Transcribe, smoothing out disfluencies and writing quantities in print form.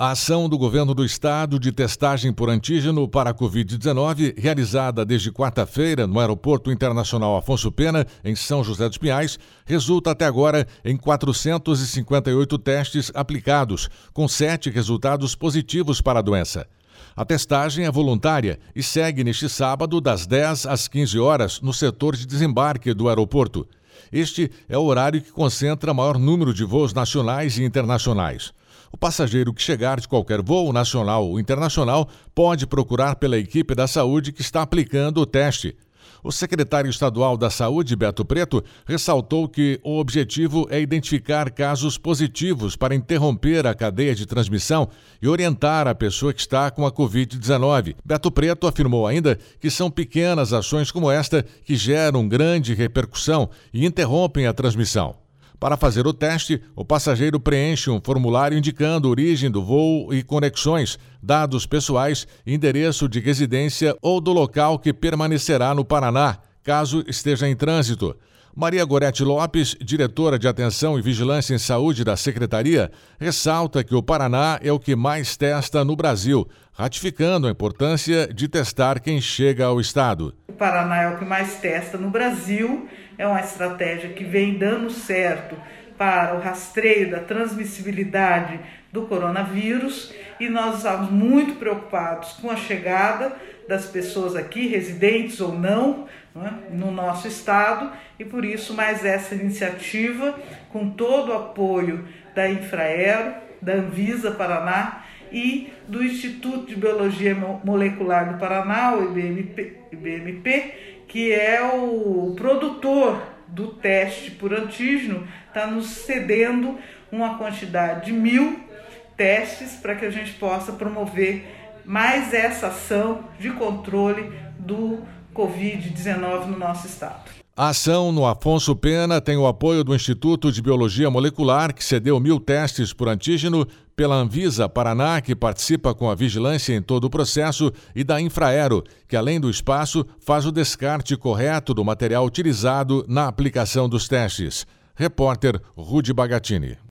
A ação do governo do estado de testagem por antígeno para a Covid-19, realizada desde quarta-feira no Aeroporto Internacional Afonso Pena, em São José dos Pinhais, resulta até agora em 458 testes aplicados, com 7 resultados positivos para a doença. A testagem é voluntária e segue neste sábado das 10 às 15 horas no setor de desembarque do aeroporto. Este é o horário que concentra maior número de voos nacionais e internacionais. O passageiro que chegar de qualquer voo nacional ou internacional pode procurar pela equipe da saúde que está aplicando o teste. O secretário estadual da Saúde, Beto Preto, ressaltou que o objetivo é identificar casos positivos para interromper a cadeia de transmissão e orientar a pessoa que está com a Covid-19. Beto Preto afirmou ainda que são pequenas ações como esta que geram grande repercussão e interrompem a transmissão. Para fazer o teste, o passageiro preenche um formulário indicando a origem do voo e conexões, dados pessoais, endereço de residência ou do local que permanecerá no Paraná, caso esteja em trânsito. Maria Gorete Lopes, diretora de Atenção e Vigilância em Saúde da Secretaria, ressalta que o Paraná é o que mais testa no Brasil, ratificando a importância de testar quem chega ao estado. O Paraná é o que mais testa no Brasil, é uma estratégia que vem dando certo para o rastreio da transmissibilidade do coronavírus e nós estamos muito preocupados com a chegada das pessoas aqui, residentes ou não, no nosso estado, e por isso mais essa iniciativa com todo o apoio da Infraero, da Anvisa Paraná e do Instituto de Biologia Molecular do Paraná, o IBMP, que é o produtor do teste por antígeno, está nos cedendo uma quantidade de 1.000 testes para que a gente possa promover mais essa ação de controle do Covid-19 no nosso estado. A ação no Afonso Pena tem o apoio do Instituto de Biologia Molecular, que cedeu 1.000 testes por antígeno, pela Anvisa Paraná, que participa com a vigilância em todo o processo, e da Infraero, que além do espaço, faz o descarte correto do material utilizado na aplicação dos testes. Repórter Rudy Bagatini.